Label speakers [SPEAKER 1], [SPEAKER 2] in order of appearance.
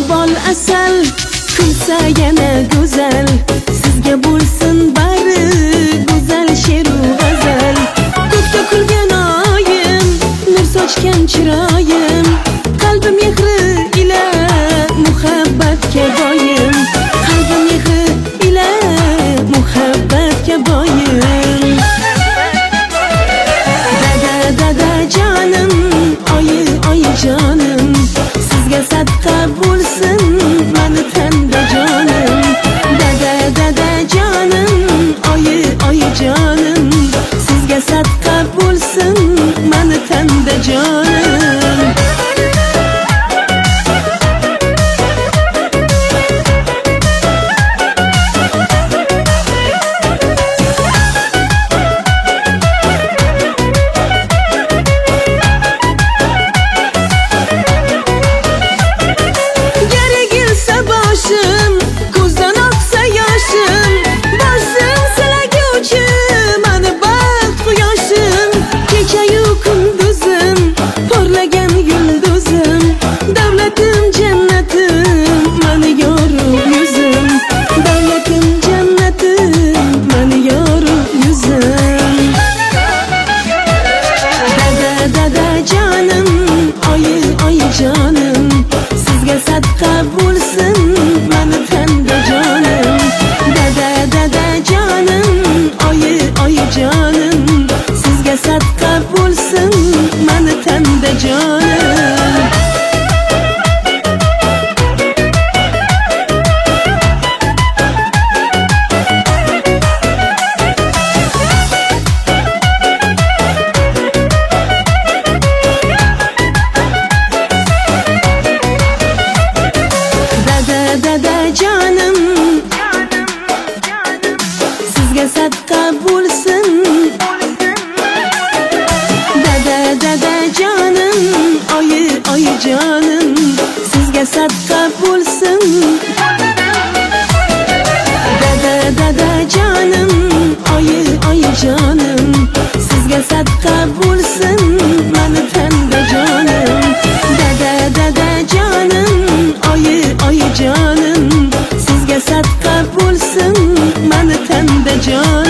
[SPEAKER 1] bol asal, kulsa yana go'zal. Sizga bo'lsin bari go'zal she'ru g'azal. Ko'kda kulgan oyim, nur sochgan chiroyim, qalbi mehri ila muhabbatga boyim, qalbi mehri ila muhabbatga boyim. Dada jonim, oyi jonim, sizga sadqa bo'lsin mani tanda jonim. Dada jonim, oyi jonim, sizga sadqa bo'lsin mani tanda jonim. Ko'zdan oqsa yoshim, boshim silaguvchi mani baxt quyoshim. Kechayu kunduzim, porlagan yulduzim, davlatim jannatim mani yorug' yuzim, davlatim jannatim mani yorug' yuzim. Dada jonim, oyi jonim, sizga sadqa bo'lsin mani tanda jonim. Dada jonim, oyi jonim, sizga sadqa bo'lsin mani tanda jonim. Dada jonim, sizga sadqa bo'lsin. Dada jonim, oyi jonim, sizga sadqa bo'lsin. Dada jonim, oyi jonim, sizga sadqa bo'lsin mani tanda jonim. Dada jonim, oyi jonim, sizga sadqa bo'lsin mani tanda jonim.